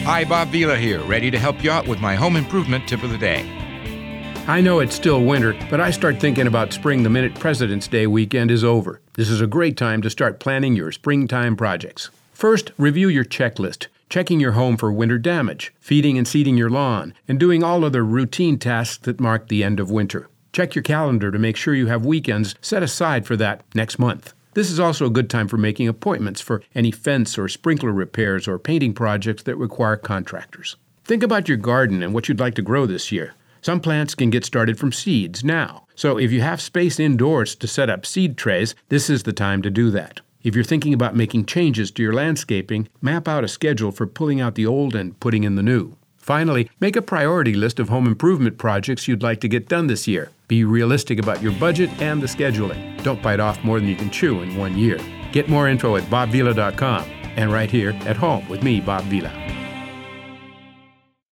Hi, Bob Vila here, ready to help you out with my home improvement tip of the day. I know it's still winter, but I start thinking about spring the minute President's Day weekend is over. This is a great time to start planning your springtime projects. First, review your checklist, checking your home for winter damage, feeding and seeding your lawn, and doing all other routine tasks that mark the end of winter. Check your calendar to make sure you have weekends set aside for that next month. This is also a good time for making appointments for any fence or sprinkler repairs or painting projects that require contractors. Think about your garden and what you'd like to grow this year. Some plants can get started from seeds now, so if you have space indoors to set up seed trays, this is the time to do that. If you're thinking about making changes to your landscaping, map out a schedule for pulling out the old and putting in the new. Finally, make a priority list of home improvement projects you'd like to get done this year. Be realistic about your budget and the scheduling. Don't bite off more than you can chew in 1 year. Get more info at bobvila.com and right here at home with me, Bob Vila.